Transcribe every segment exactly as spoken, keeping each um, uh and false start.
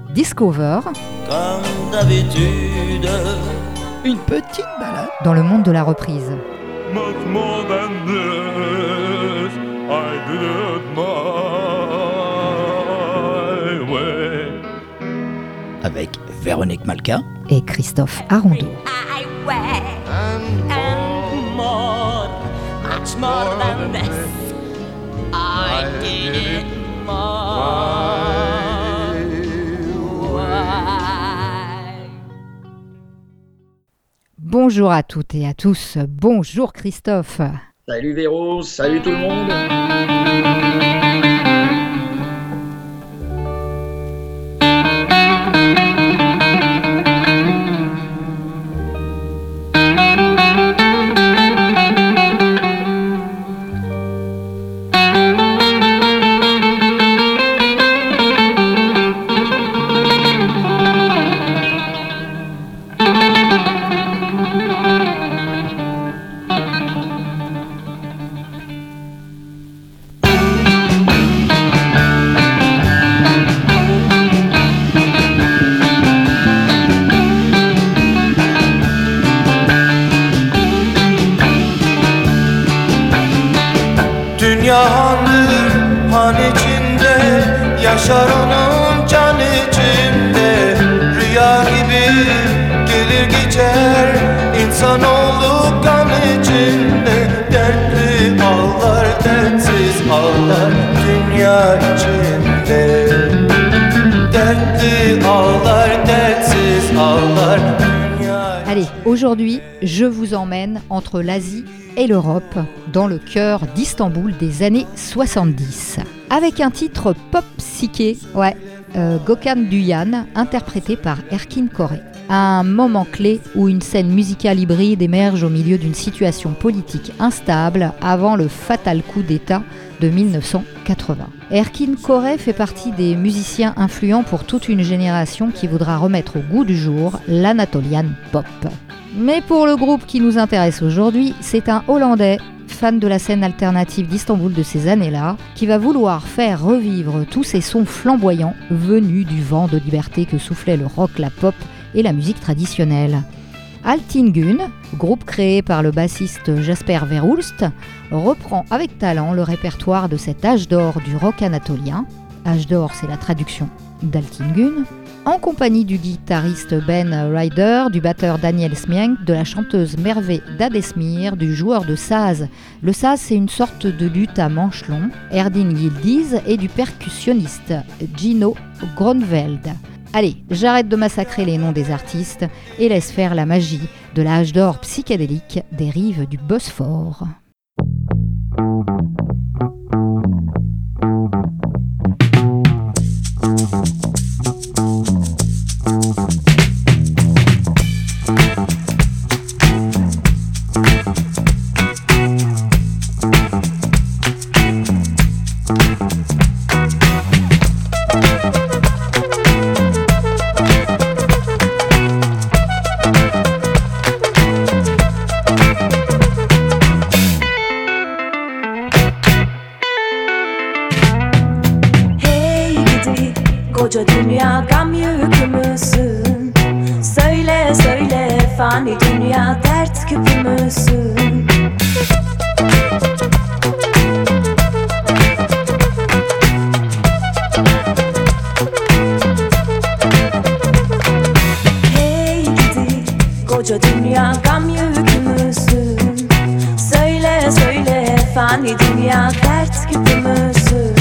Discover. Comme d'habitude. Une petite balade dans le monde de la reprise. Much more than this, I did it my way. avec Véronique Malka et Christophe Arondeau. And more, much more than this, I did it my way. Bonjour à toutes et à tous. Bonjour Christophe. Salut Véro, salut tout le monde. Allez, aujourd'hui, je vous emmène entre l'Asie et l'Europe, dans le cœur d'Istanbul des années soixante-dix. Avec un titre pop psyché, ouais, euh, Gökhan Duyan, interprété par Erkin Koray. Un moment clé où une scène musicale hybride émerge au milieu d'une situation politique instable avant le fatal coup d'État de dix-neuf cent quatre-vingts. Erkin Koray fait partie des musiciens influents pour toute une génération qui voudra remettre au goût du jour l'Anatolian Pop. Mais pour le groupe qui nous intéresse aujourd'hui, c'est un Hollandais, fan de la scène alternative d'Istanbul de ces années-là, qui va vouloir faire revivre tous ces sons flamboyants venus du vent de liberté que soufflait le rock, la pop et la musique traditionnelle. Altingun, groupe créé par le bassiste Jasper Verhulst, reprend avec talent le répertoire de cet âge d'or du rock anatolien. Âge d'or, c'est la traduction d'Altingun, en compagnie du guitariste Ben Ryder, du batteur Daniel Smienk, de la chanteuse Merve Dadesmir, du joueur de saz. Le saz, c'est une sorte de luth à manches longs, Erdin Yildiz, et du percussionniste Gino Gronveld. Allez, j'arrête de massacrer les noms des artistes et laisse faire la magie de l'âge d'or psychédélique des rives du Bosphore. Koca dünya gam yükü müsün? Söyle söyle fani dünya dert küpü müsün? Hey gidi koca dünya gam yükü müsün? Söyle söyle fani dünya dert küpü müsün?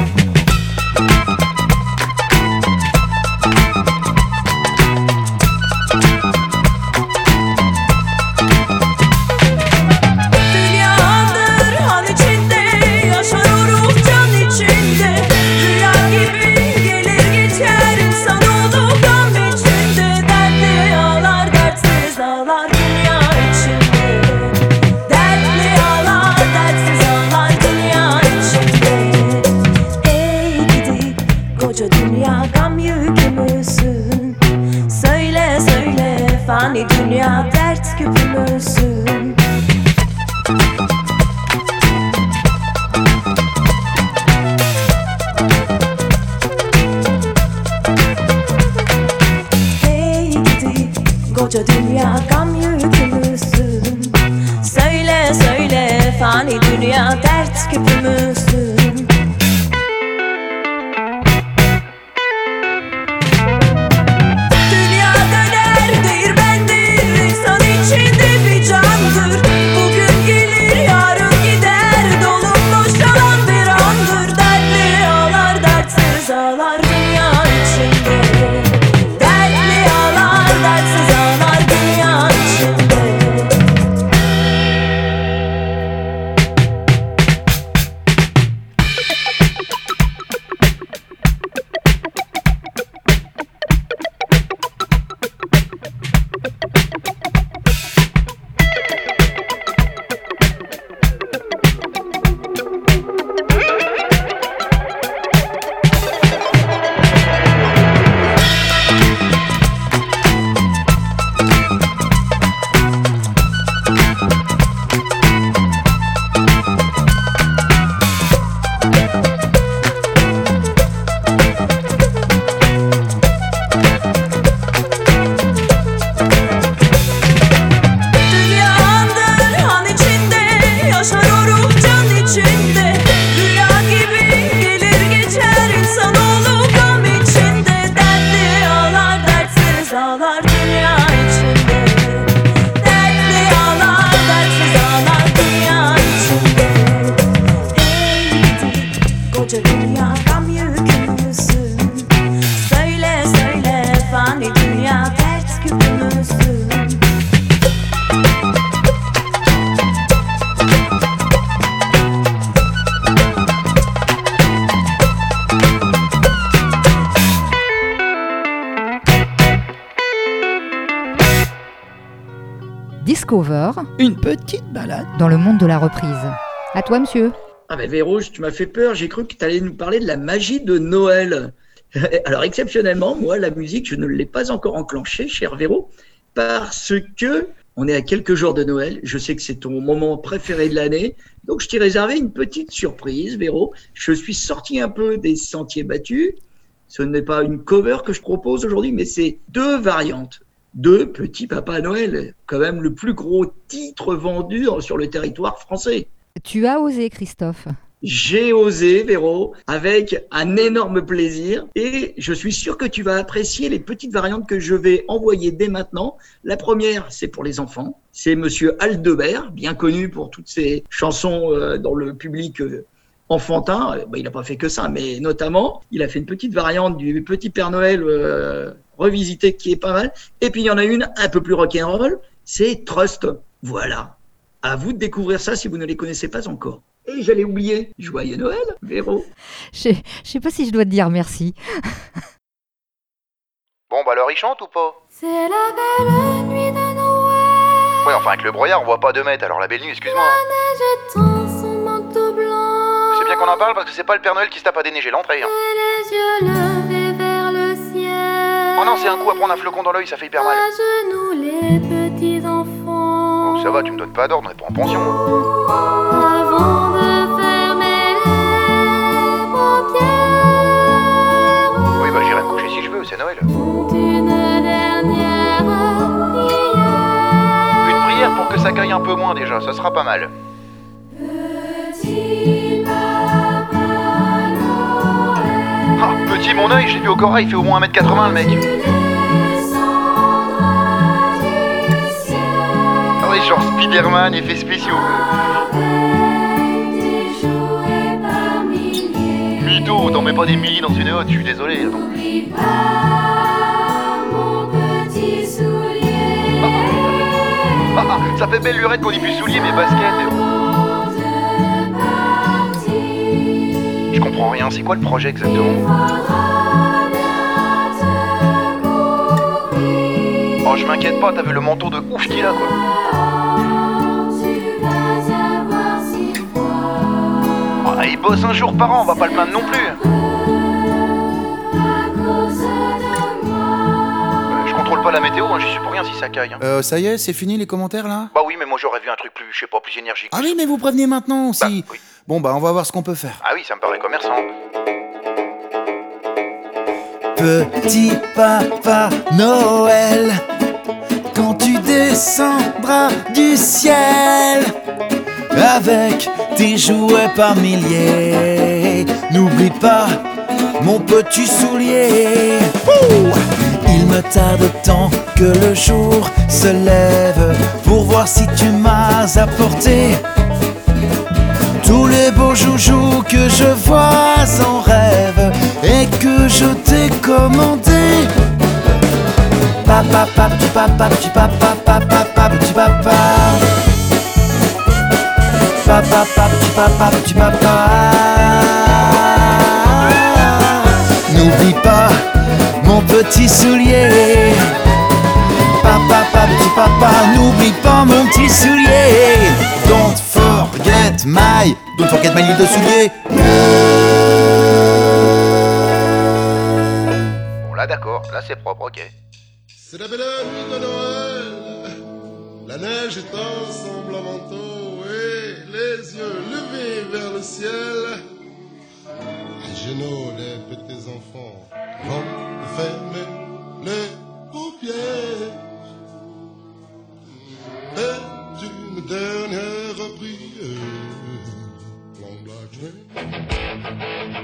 Dünya dert küpü müsün? koca dünya gam yükümüzsün. Söyle söyle fani dünya dert küpümüzsün. Dünya döner değirmendir, insan içinde bir candır. Bugün gelir yarın gider, dolup boşalan bir andır. Dertli ağlar dertsiz ağlar dünya içinde. Dertli ağlar dertsiz ağlar dünya içinde. Koca dünya gam yükümüzsün. Söyle söyle fani dünya dert küpümüzsün. Discover, Une petite balade. dans le monde de la reprise. À toi, monsieur. Ah mais Véro, tu m'as fait peur, j'ai cru que tu allais nous parler de la magie de Noël. Alors exceptionnellement, moi, la musique, je ne l'ai pas encore enclenchée, cher Véro, parce que on est à quelques jours de Noël. Je sais que c'est ton moment préféré de l'année, donc je t'ai réservé une petite surprise, Véro. Je suis sorti un peu des sentiers battus. Ce n'est pas une cover que je propose aujourd'hui, mais c'est deux variantes de Petit Papa Noël, quand même le plus gros titre vendu sur le territoire français. Tu as osé, Christophe. J'ai osé, Véro, avec un énorme plaisir, et je suis sûr que tu vas apprécier les petites variantes que je vais envoyer dès maintenant. La première, c'est pour les enfants. C'est Monsieur Aldebert, bien connu pour toutes ses chansons euh, dans le public euh, enfantin. Euh, bah, il n'a pas fait que ça, mais notamment, il a fait une petite variante du Petit Père Noël euh, revisité qui est pas mal. Et puis, il y en a une un peu plus rock'n'roll, c'est Trust. Voilà. À vous de découvrir ça si vous ne les connaissez pas encore. Et j'allais oublier, joyeux Noël, Véro. Je ne sais pas si je dois te dire merci. Bon bah alors il chante ou pas? C'est la belle nuit de Noël. Ouais enfin avec le brouillard on voit pas deux mètres, alors la belle nuit excuse-moi. La neige étend son manteau blanc. C'est bien qu'on en parle parce que c'est pas le Père Noël qui se tape à déneiger l'entrée. Hein. Et les yeux levés vers le ciel. Oh non c'est un coup à prendre un flocon dans l'œil, ça fait hyper mal. À genoux les petits enfants. Oh ça va, tu me donnes pas d'ordre, on est pas en pension. Avant de fermer les paupières. Oui bah j'irai me coucher si je veux, c'est Noël. Font une dernière prière. Une prière pour que ça caille un peu moins déjà, ça sera pas mal. Petit Papa Noël. Ah petit mon œil, j'ai vu au Cora, il fait au moins un mètre quatre-vingts le mec. Ah oui genre Spider-Man, effets spéciaux. Mytho, t'en mets pas des milliers dans une hotte, je suis désolé. Attends. Ah, ah, ça fait belle lurette qu'on dit plus soulier mes baskets. Je comprends rien, c'est quoi le projet exactement? Oh je m'inquiète pas, t'as vu le manteau de ouf qu'il a quoi. Oh, il bosse un jour par an, on va pas le plaindre non plus. Je contrôle pas la météo, hein, j'y suis pour rien si ça caille. Hein. Euh, ça y est, c'est fini les commentaires là? Bah oui, mais moi j'aurais vu un truc plus, je sais pas, plus énergique. Ah oui, mais vous prévenez maintenant aussi. Bah, oui. Bon bah on va voir ce qu'on peut faire. Ah oui, ça me paraît commerçant. Petit Papa Noël, quand tu descendras du ciel avec tes jouets par milliers. N'oublie pas mon petit soulier. Ouh, il me tarde tant que le jour se lève pour voir si tu m'as apporté tous les beaux joujoux que je vois en rêve et que je t'ai commandé. Papa, papa, petit papa, petit papa, papa, papa, petit papa. Papa, papa, petit papa, petit papa. N'oublie pas mon petit soulier. Papa, papa, petit papa, n'oublie pas mon petit soulier. Don't forget my, don't forget my little soulier. Bon là d'accord, là c'est propre, ok. C'est la belle nuit de Noël, la neige est ensemble en manteau et les yeux levés vers le ciel. Les genoux, les petits enfants vont fermer les paupières. Et une dernière prière, long black dream.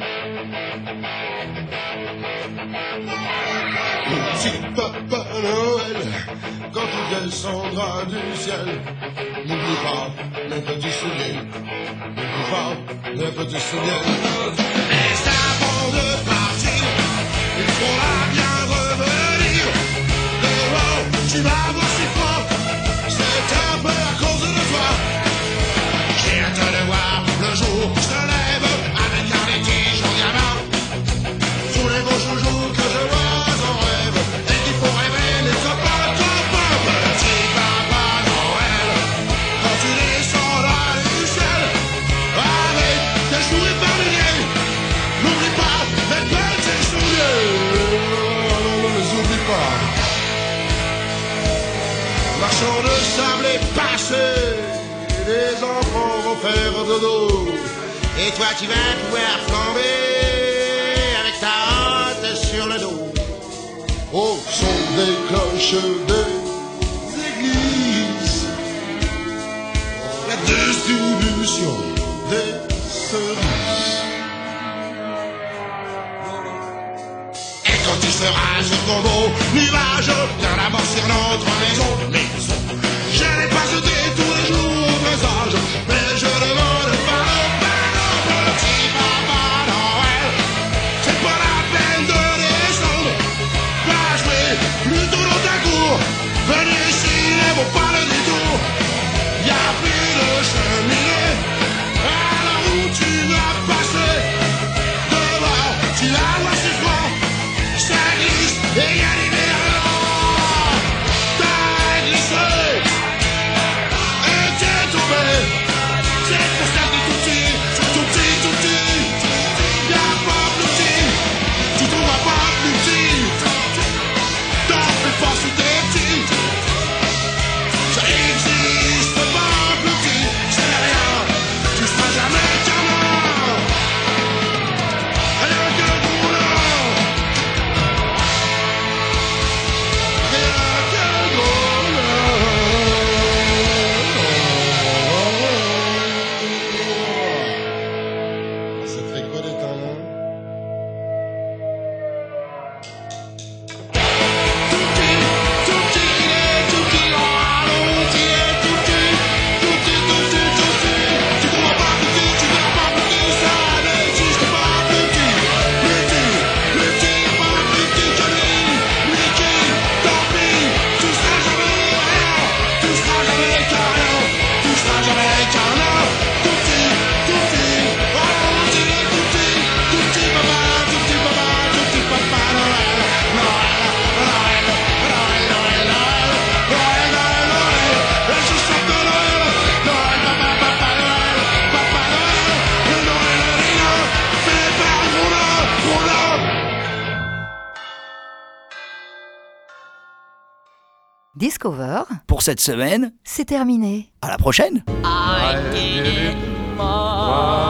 Petit Papa Noël, quand tu descendras du ciel, n'oublie pas les petits souliers, n'oublie pas les petits souliers. Et avant de partir, il faudra bien revenir. Dehors, tu vas voir si froid, c'est un peu à cause de toi. J'ai hâte de voir le jour où je te lève avec un des tiges en diamant. Tous les beaux joujoux que je vois en rêve et qu'il faut rêver les copains, copains. Petit Papa Noël, quand tu descendras du ciel avec tes jouets par milliers, n'oublie pas les petits souliers. Ne les oublie pas. Marchand de sable est passé, les enfants vont faire dodo, et toi tu vas pouvoir flamber avec ta hâte sur le dos. Au son des cloches des églises, la distribution des cerises. Et quand tu seras sur ton beau nuage, viens d'abord sur notre maison, maison. Je n'ai pas jeté tous les jours au présage, mais je demande pas le petit Papa Noël. C'est pas la peine de descendre, va jouer plutôt dans ta cour. Venez ici et vaut pas le détour. Y'a plus de cheminée, alors où tu vas passer. Dehors, tu vas voir si froid, ça glisse et y'a des verres. T'as glissé. C'est pour ça que tout petit, tout petit, tout petit, y'a pas plus petit, tu trouveras pas plus petit. T'en fais pas si t'es petit, ça existe pas plus petit, c'est rien, tu seras jamais qu'un mort, rien que gros nom, rien que gros nom. Discover, Pour cette semaine, c'est terminé. à la prochaine. I did it my